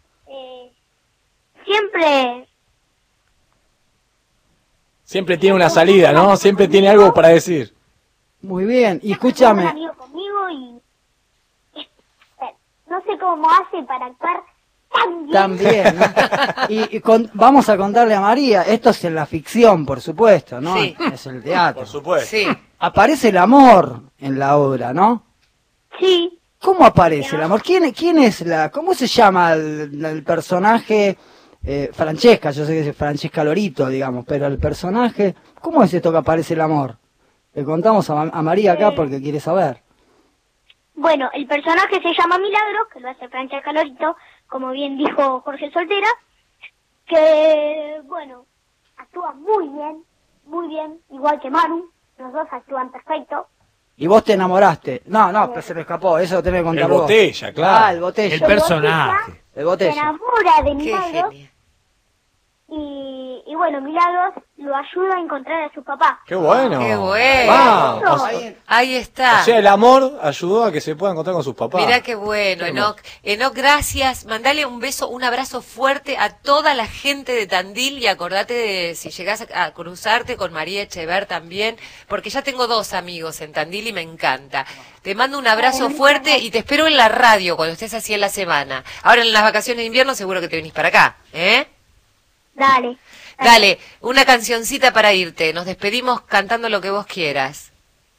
Siempre tiene una salida, ¿no? Siempre tiene algo para decir. Muy bien, y Es escúchame. un amigo conmigo y no sé cómo hace para actuar También, ¿no? Vamos a contarle a María, esto es en la ficción, por supuesto, ¿no? Sí. Es el teatro. Por supuesto. Sí. Aparece el amor en la obra, ¿no? Sí. ¿Cómo aparece el amor? ¿Quién es cómo se llama el personaje? Francesca, yo sé que es Francesca Lorito, digamos, pero el personaje, ¿cómo es esto que aparece el amor? Le contamos a María acá porque quiere saber. Bueno, el personaje se llama Milagros, que lo hace Francesca Lorito, como bien dijo Jorge Soltera, que, bueno, actúa muy bien, igual que Manu, los dos actúan perfecto. ¿Y vos te enamoraste? No, pero se me escapó, eso lo tenés que contar El vos. Botella, claro. El Botella. El personaje. El Se Botella. enamora de Qué Milagros genial. y bueno, Milagros lo ayuda a encontrar a su papá. Qué bueno. Qué bueno. Vamos. Ahí está. O sea, el amor ayudó a que se pueda encontrar con sus papás. Mirá qué bueno, Enoc. Enoc, gracias. Mandale un beso, un abrazo fuerte a toda la gente de Tandil y acordate de si llegás a cruzarte con María Echever también, porque ya tengo 2 amigos en Tandil y me encanta. Te mando un abrazo fuerte y te espero en la radio cuando estés así en la semana. Ahora en las vacaciones de invierno seguro que te venís para acá, ¿eh? Dale. Dale, una cancioncita para irte. Nos despedimos cantando lo que vos quieras.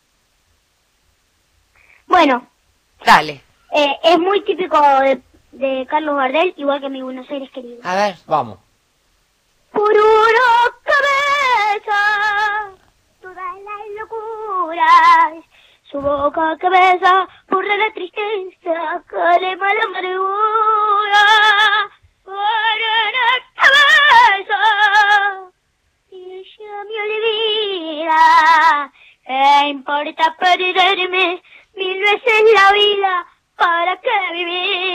Bueno, Dale. es muy típico de Carlos Gardel, igual que mi Buenos Aires querido. A ver. Vamos. Por una cabeza, todas las locuras, su boca cabeza, por la tristeza, calema la amargura. Por una cabeza, si ella me olvida, ¿qué importa perderme 1000 veces la vida? ¿Para qué vivir?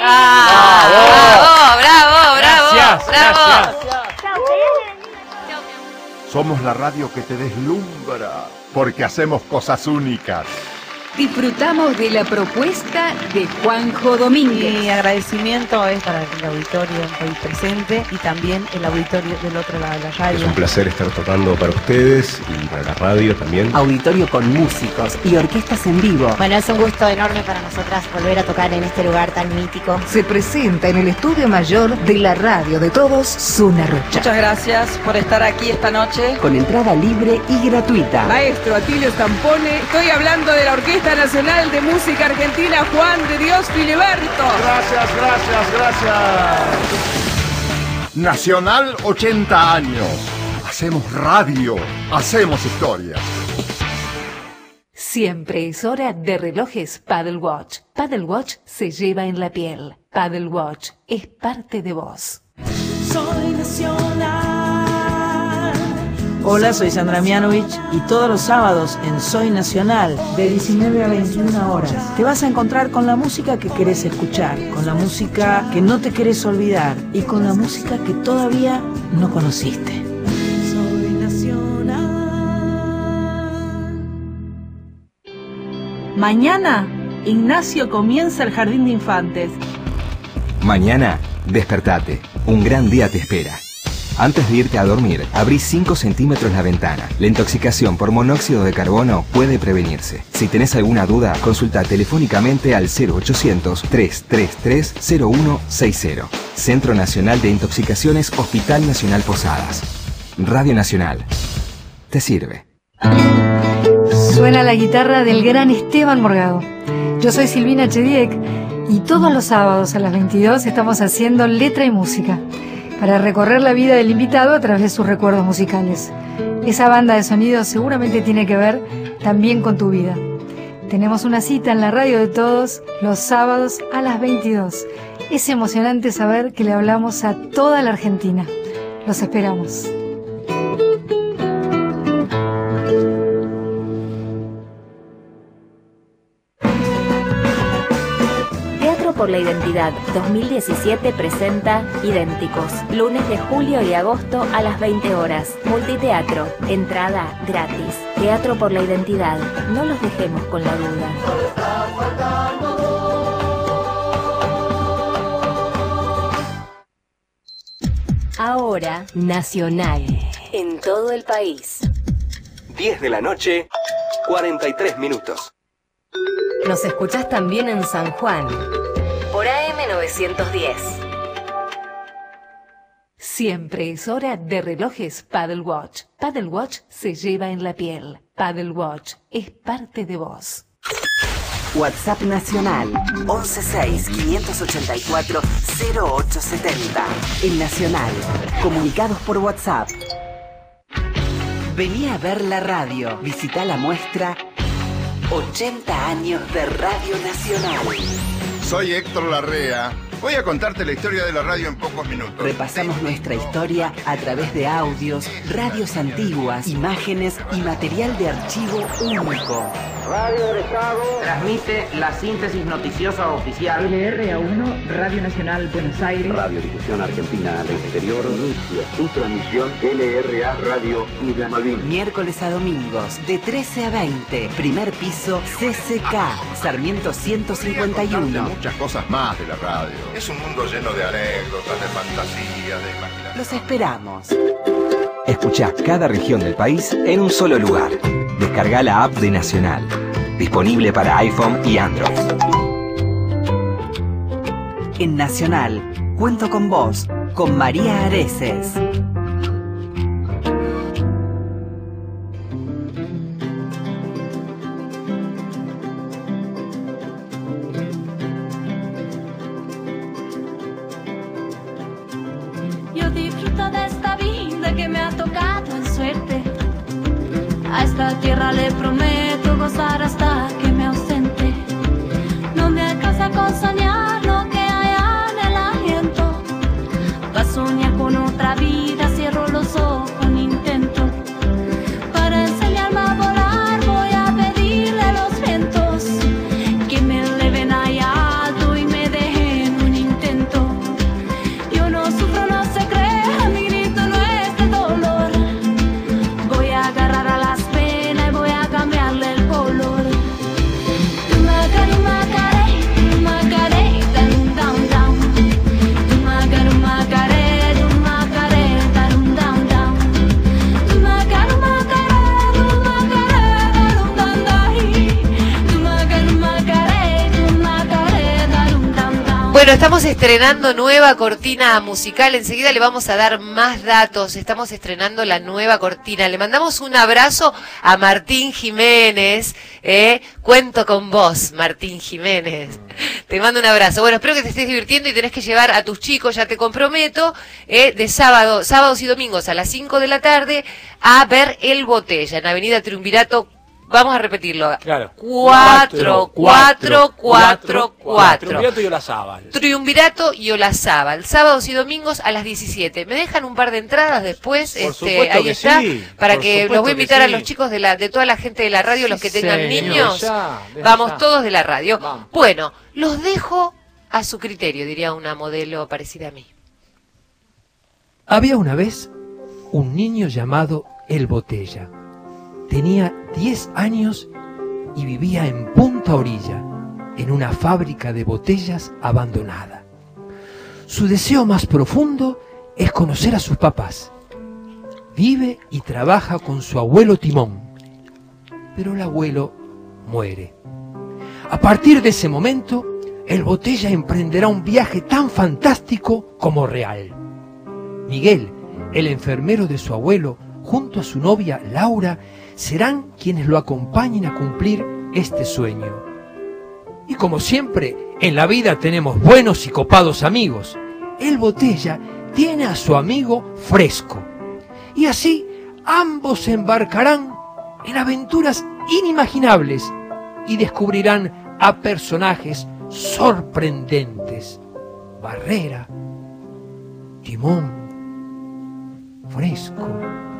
¡Bravo! Gracias, ¡Bravo! gracias. Chao, que Dios le bendiga. Somos la radio que te deslumbra, porque hacemos cosas únicas. Disfrutamos de la propuesta de Juanjo Domínguez. Mi agradecimiento es para el auditorio hoy presente y también el auditorio del otro lado de la radio. Es un placer estar tocando para ustedes y para la radio también. Auditorio con músicos y orquestas en vivo. Bueno, es un gusto enorme para nosotras volver a tocar en este lugar tan mítico. Se presenta en el estudio mayor de la radio de todos, Zona Rocha. Muchas gracias por estar aquí esta noche. Con entrada libre y gratuita. Maestro Atilio Stampone, estoy hablando de la Orquesta Nacional de Música Argentina Juan de Dios Filiberto. Gracias. Nacional 80 años. Hacemos radio, hacemos historia. Siempre es hora de relojes Paddle Watch. Paddle Watch se lleva en la piel. Paddle Watch es parte de vos. Soy nacional. Hola, soy Sandra Mianovich y todos los sábados en Soy Nacional, de 19 a 21 horas, te vas a encontrar con la música que querés escuchar, con la música que no te querés olvidar y con la música que todavía no conociste. Soy nacional. Mañana, Ignacio comienza el Jardín de Infantes. Mañana, despertate. Un gran día te espera. Antes de irte a dormir, abrí 5 centímetros la ventana. La intoxicación por monóxido de carbono puede prevenirse. Si tenés alguna duda, consulta telefónicamente al 0800-333-0160. Centro Nacional de Intoxicaciones, Hospital Nacional Posadas. Radio Nacional. Te sirve. Suena la guitarra del gran Esteban Morgado. Yo soy Silvina Chediek y todos los sábados a las 22 estamos haciendo letra y música para recorrer la vida del invitado a través de sus recuerdos musicales. Esa banda de sonido seguramente tiene que ver también con tu vida. Tenemos una cita en la radio de todos los sábados a las 22. Es emocionante saber que le hablamos a toda la Argentina. Los esperamos. Por la Identidad 2017 presenta Idénticos, lunes de julio y agosto a las 20 horas. Multiteatro, entrada gratis. Teatro por la Identidad, no los dejemos con la duda. Ahora, Nacional, en todo el país. 10 de la noche, 43 minutos. Nos escuchás también en San Juan, por AM 910. Siempre es hora de relojes Paddle Watch. Paddle Watch se lleva en la piel. Paddle Watch es parte de vos. WhatsApp Nacional 116-584-0870. El Nacional. Comunicados por WhatsApp. Vení a ver la radio. Visita la muestra 80 años de Radio Nacional. Soy Héctor Larrea. Voy a contarte la historia de la radio en pocos minutos. Repasamos nuestra historia a través de audios, radios antiguas, imágenes y material de archivo único. Radio del Estado transmite la síntesis noticiosa oficial. LRA1, Radio Nacional Buenos Aires. Radiodifusión Argentina al exterior. Inicia su transmisión LRA Radio Isla Malvinas. Miércoles a domingos, de 13 a 20. Primer piso CCK, Sarmiento 151. Muchas cosas más de la radio. Es un mundo lleno de anécdotas, de fantasías, de imaginación. Los esperamos. Escuchá cada región del país en un solo lugar. Descarga la app de Nacional. Disponible para iPhone y Android. En Nacional, cuento con vos, con María Areces. Yo disfruto de esta vida que me ha tocado en suerte. A esta tierra le prometo gozar hasta que me ausente. No me alcanza con soñar lo que hay en el aliento. Va a soñar con otra vida, cierro los ojos, intento. Para enseñarme a volar voy a pedirle a los vientos que me eleven allá alto y me dejen un intento. Yo no sufro, no se crea, mi grito no es de dolor. Voy a agarrar a las penas y voy a cambiarle el color. Bueno, estamos estrenando nueva cortina musical. Enseguida le vamos a dar más datos. Estamos estrenando la nueva cortina. Le mandamos un abrazo a Martín Jiménez. Cuento con vos, Martín Jiménez. Te mando un abrazo. Bueno, espero que te estés divirtiendo y tenés que llevar a tus chicos, ya te comprometo, de sábados y domingos a las 5 de la tarde a ver El Botella en Avenida Triunvirato. Vamos a repetirlo. Claro. 4. Triunvirato y Olazábal. Triunvirato y Olazábal. Sábados y domingos a las 17. ¿Me dejan un par de entradas después? Ahí está. Sí, para que los voy a invitar a los sí. chicos de toda la gente de la radio, Sí, los que tengan señor, niños. ya, Vamos ya. todos de la radio. Vamos. Bueno, los dejo a su criterio, diría una modelo parecida a mí. Había una vez un niño llamado El Botella. Tenía 10 años y vivía en Punta Orilla, en una fábrica de botellas abandonada. Su deseo más profundo es conocer a sus papás. Vive y trabaja con su abuelo Timón, pero el abuelo muere. A partir de ese momento, El Botella emprenderá un viaje tan fantástico como real. Miguel, el enfermero de su abuelo, junto a su novia Laura, serán quienes lo acompañen a cumplir este sueño. Y como siempre, en la vida tenemos buenos y copados amigos. El Botella tiene a su amigo Fresco. Y así ambos se embarcarán en aventuras inimaginables y descubrirán a personajes sorprendentes. Barrera, Timón, Fresco,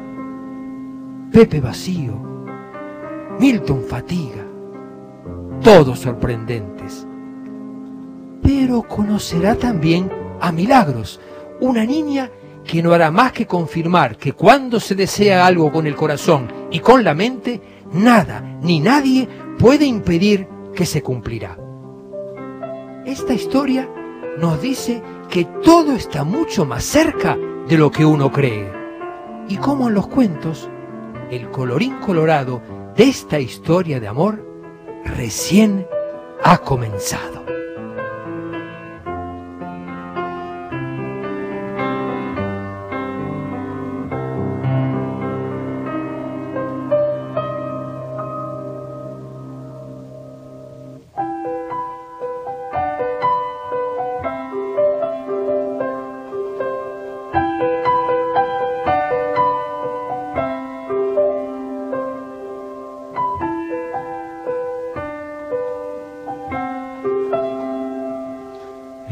Pepe Vacío, Milton Fatiga, todos sorprendentes. Pero conocerá también a Milagros, una niña que no hará más que confirmar que cuando se desea algo con el corazón y con la mente, nada ni nadie puede impedir que se cumplirá. Esta historia nos dice que todo está mucho más cerca de lo que uno cree. Y como en los cuentos, el colorín colorado de esta historia de amor recién ha comenzado.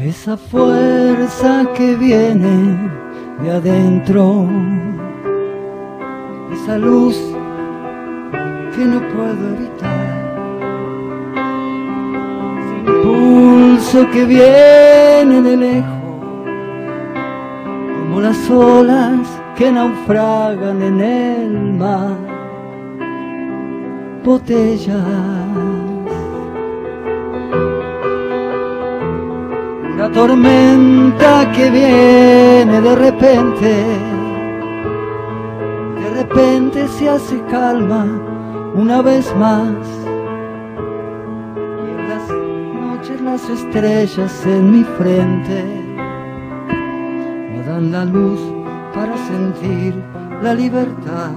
esa fuerza que viene de adentro, esa luz que no puedo evitar, ese impulso que viene de lejos, como las olas que naufragan en el mar. Botellas, una tormenta que viene de repente se hace calma una vez más, y en las noches las estrellas en mi frente me dan la luz para sentir la libertad.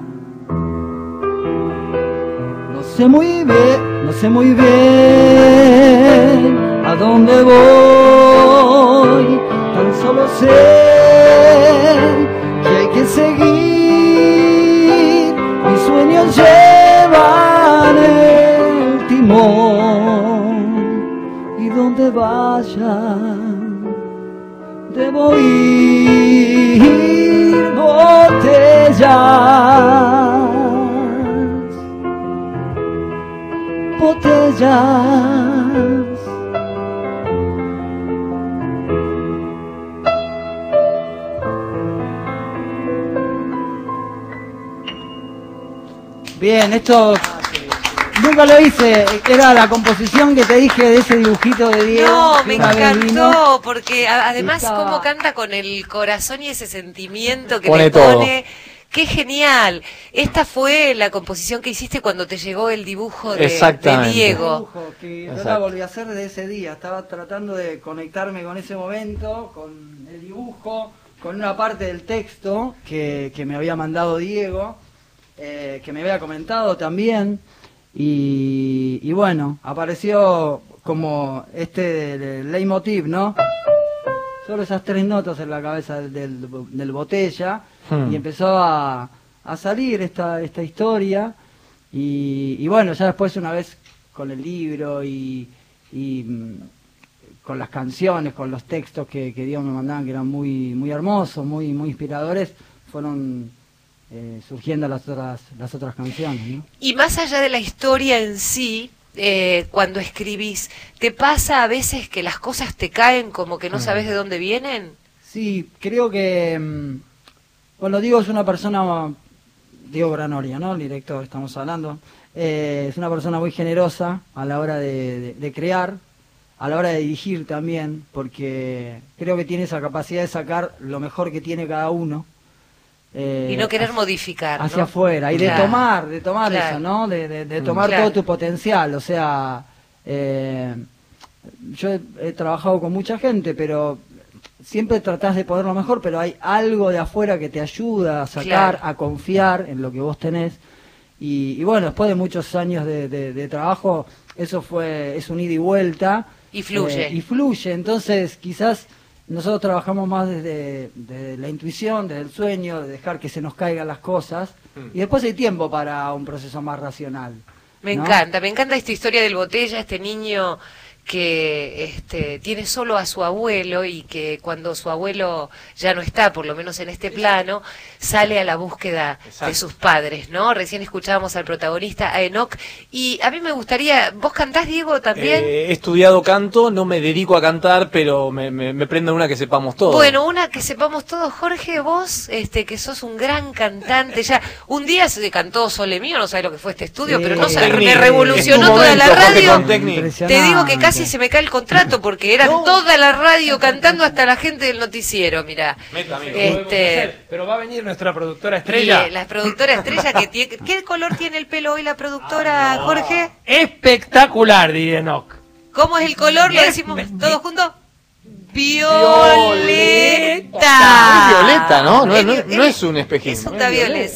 No sé muy bien a dónde voy, tan solo sé que hay que seguir, mis sueños llevan el timón, y donde vaya debo ir. Botellas. Bien, esto nunca lo hice, era la composición que te dije de ese dibujito de Diego. No, me encantó, porque además cómo canta con el corazón y ese sentimiento que le pone. ¡Qué genial! Esta fue la composición que hiciste cuando te llegó el dibujo de Diego. Que yo la volví a hacer desde ese día. Estaba tratando de conectarme con ese momento, con el dibujo, con una parte del texto que me había mandado Diego, que me había comentado también. Y bueno, apareció como este leitmotiv, ¿no? Solo esas 3 notas en la cabeza del Botella. Y empezó a salir esta historia, y bueno, ya después, una vez con el libro y con las canciones, con los textos que Dios me mandaban, que eran muy hermosos, muy inspiradores, fueron surgiendo las otras canciones, ¿no? Y más allá de la historia en sí, cuando escribís, ¿te pasa a veces que las cosas te caen como que no sabes de dónde vienen? Sí, creo que... Bueno, Diego es una persona, Diego Branoria, ¿no? El director, estamos hablando. Es una persona muy generosa a la hora de crear, a la hora de dirigir también, porque creo que tiene esa capacidad de sacar lo mejor que tiene cada uno. Y no querer modificar, hacia ¿no? afuera, y de tomar eso, ¿no? De tomar todo tu potencial. O sea, yo he trabajado con mucha gente, pero... siempre tratás de poner lo mejor, pero hay algo de afuera que te ayuda a sacar, a confiar en lo que vos tenés. Y bueno, después de muchos años de trabajo, eso es un ida y vuelta. Y fluye. Entonces, quizás nosotros trabajamos más desde la intuición, desde el sueño, de dejar que se nos caigan las cosas. Y después hay tiempo para un proceso más racional. Me encanta esta historia del Botella, este niño que tiene solo a su abuelo, y que cuando su abuelo ya no está, por lo menos en este plano, sale a la búsqueda de sus padres, ¿no? Recién escuchábamos al protagonista, a Enoch, y a mí me gustaría, ¿vos cantás, Diego, también? He estudiado canto, no me dedico a cantar, pero me prendo una que sepamos todos. Bueno, una que sepamos todos. Jorge, vos, que sos un gran cantante, ya un día se cantó Sole Mío, no sabés lo que fue este estudio, pero no sabés, me revolucionó toda la radio. Te digo que casi se me cae el contrato, porque era toda la radio cantando, hasta la gente del noticiero, mirá. Pero va a venir nuestra productora estrella. La productora estrella que tiene... ¿Qué color tiene el pelo hoy la productora, Jorge? Espectacular, diría Enoch. ¿Cómo es el color? ¿Lo decimos todos juntos? Violeta. Es violeta, ¿no? No es un espejismo. Es un violeta, sí.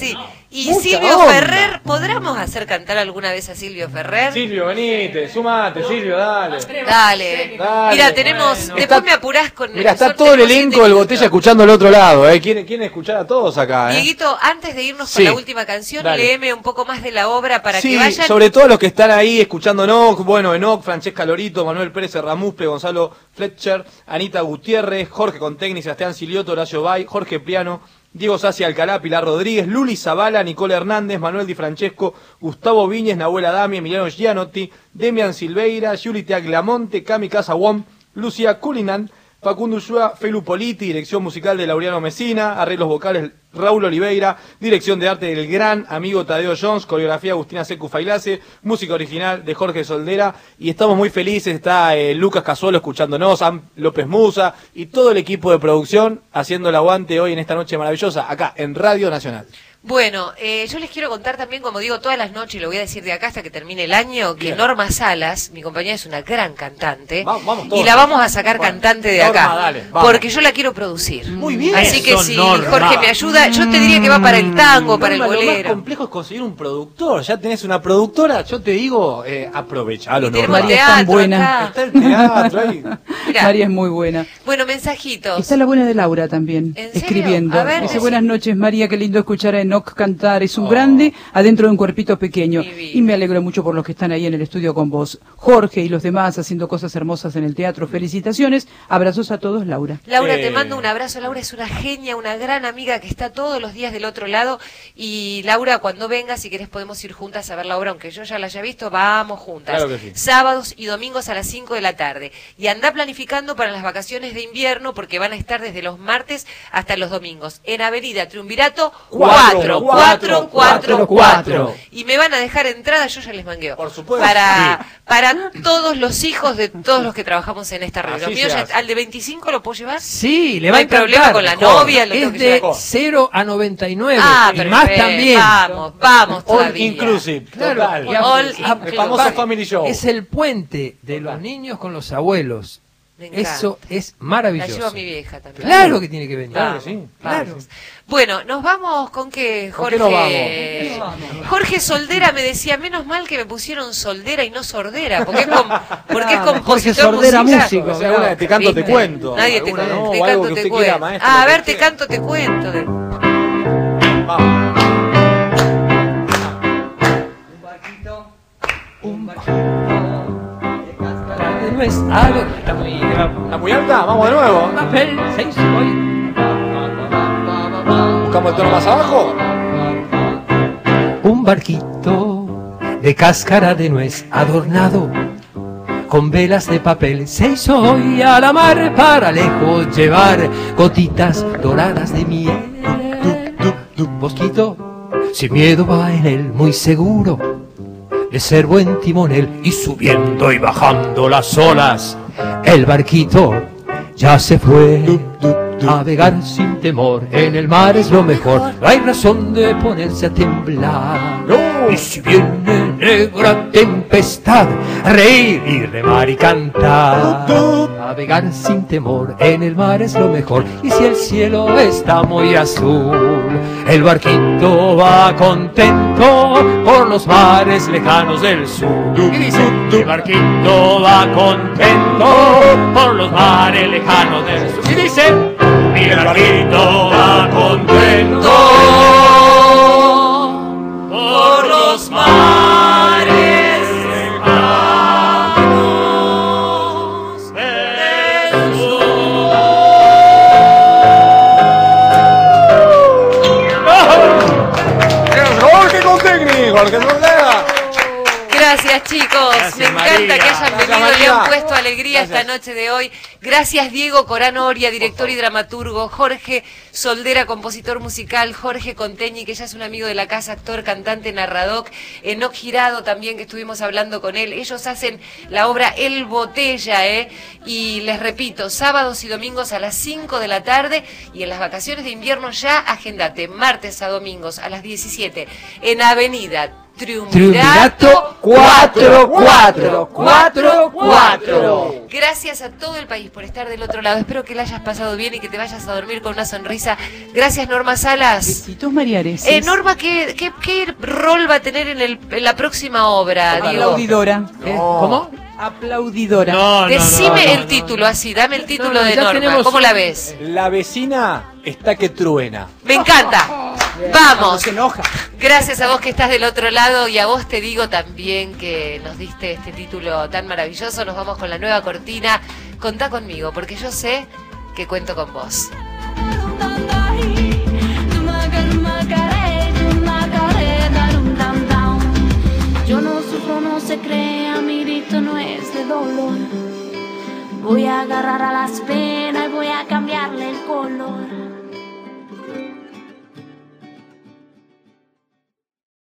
Y Silvio Ferrer, ¿podremos hacer cantar alguna vez a Silvio Ferrer? Silvio, venite, sumate, Silvio, dale. Dale. Mira, tenemos, bueno, después me apurás con... Mira, está todo el elenco del Botella escuchando al otro lado, ¿Quieren escuchar a todos acá, Dieguito, antes de irnos con la última canción, léeme un poco más de la obra para que vayan... sobre todo los que están ahí escuchándonos, bueno, Enoch, Francesca Lorito, Manuel Pérez Ramuspe, Gonzalo Fletcher, Anita Gutiérrez, Jorge Contegni, Sebastián Silioto, Horacio Bay, Jorge Priano, Diego Sassi Alcalá, Pilar Rodríguez, Luli Zavala, Nicole Hernández, Manuel Di Francesco, Gustavo Viñez, Nahuel Adami, Emiliano Gianotti, Demian Silveira, Yuli Teaglamonte, Cami Casawom, Lucia Culinan, Facundo Ushua, Felu Politi, dirección musical de Laureano Mesina, arreglos vocales Raúl Oliveira, dirección de arte del gran amigo Tadeo Jones, coreografía Agustina Secu Failase, música original de Jorge Soldera, y estamos muy felices, está Lucas Casuelo escuchándonos, Sam López Musa y todo el equipo de producción haciendo el aguante hoy en esta noche maravillosa, acá en Radio Nacional. Bueno, yo les quiero contar también, como digo todas las noches, y lo voy a decir de acá hasta que termine el año, que Norma Salas, mi compañera, es una gran cantante, vamos todos, y la vamos a sacar cantante de acá, Norma, dale, porque yo la quiero producir. Muy bien. Así que si Jorge me ayuda, yo te diría que va para el tango, para el bolero. Lo más complejo es conseguir un productor, ya tenés una productora, yo te digo, aprovechalo. María es tan buena. Está el teatro ahí. María es muy buena. Bueno, mensajitos. Está la buena de Laura también, escribiendo. Dice, buenas noches María, qué lindo escuchar a Enoch cantar, es un grande adentro de un cuerpito pequeño, y me alegro mucho por los que están ahí en el estudio con vos, Jorge y los demás haciendo cosas hermosas en el teatro. Felicitaciones, abrazos a todos. Laura, te mando un abrazo. Laura es una genia, una gran amiga que está todos los días del otro lado, y Laura, cuando vengas, si querés podemos ir juntas a ver la obra, aunque yo ya la haya visto, vamos juntas, claro que sí. Sábados y domingos a las 5 de la tarde, y anda planificando para las vacaciones de invierno, porque van a estar desde los martes hasta los domingos, en Avenida Triunvirato 444. Y me van a dejar entrada, yo ya les mangueo. Por supuesto. Para todos los hijos de todos los que trabajamos en esta red. ¿Al de 25 lo puedo llevar? Sí, le va a encantar. No hay problema con la novia. Es de 0 a 99. Y pero más también. Vamos todavía. All inclusive. Claro. All el famoso Family Show. Es el puente de los niños con los abuelos. Eso es maravilloso. La llevo a mi vieja también. Claro que tiene que venir. Claro, sí. Claro. Bueno, nos vamos con que Jorge... ¿Con qué nos vamos? Jorge Soldera me decía, menos mal que me pusieron Soldera y no Sordera, porque es compositor Jorge Soldera, musical. músico. Una de Te canto, te cuento. Nadie te canto, te cuento. A ver, te canto, te cuento. Vamos. Un barquito de cáscara de nuez. Está muy alta, vamos de nuevo. Papel se hizo hoy. ¿Buscamos el tono más abajo? Un barquito de cáscara de nuez adornado con velas de papel se hizo hoy a la mar para lejos llevar gotitas doradas de miel. Un bosquito sin miedo va en él muy seguro de ser buen timonel, y subiendo y bajando las olas el barquito ya se fue. Navegar sin temor en el mar es lo mejor, no hay razón de ponerse a temblar. Y si viene negra tempestad, reír y remar y cantar. Navegar sin temor en el mar es lo mejor, y si el cielo está muy azul, el barquito va contento por los mares lejanos del sur. Y dice, el barquito va contento por los mares lejanos del sur. Y dice, mi barquito va contento por los mares lejanos del sur. Jorge Contegni, Jorge Soldera. Gracias, chicos. Gracias, me encanta María. que hayan Gracias, venido y María. han puesto alegría esta noche de hoy. Gracias, Diego Coranoria, director y dramaturgo. Jorge Soldera, compositor musical. Jorge Contegni, que ya es un amigo de la casa, actor, cantante, narrador. Enoch Girado también, que estuvimos hablando con él. Ellos hacen la obra El Botella, y les repito, sábados y domingos a las 5 de la tarde, y en las vacaciones de invierno ya agendate, martes a domingos a las 17, en Avenida Triunvirato 4444. Gracias a todo el país por estar del otro lado. Espero que la hayas pasado bien y que te vayas a dormir con una sonrisa. Gracias, Norma Salas. Besitos, María Areces. Norma, ¿qué rol va a tener en la próxima obra, Diego? Aplaudidora. ¿Cómo? Aplaudidora. Decime el título así, dame el título de Norma. ¿Cómo la ves? La vecina está que truena. Me encanta. Vamos. Se enoja. Gracias a vos que estás del otro lado y a vos te digo también que nos diste este título tan maravilloso. Nos vamos con la nueva cortina. Contá conmigo porque yo sé que cuento con vos. Yo no sufro, no se crea, mi grito no es de dolor. Voy a agarrar a las penas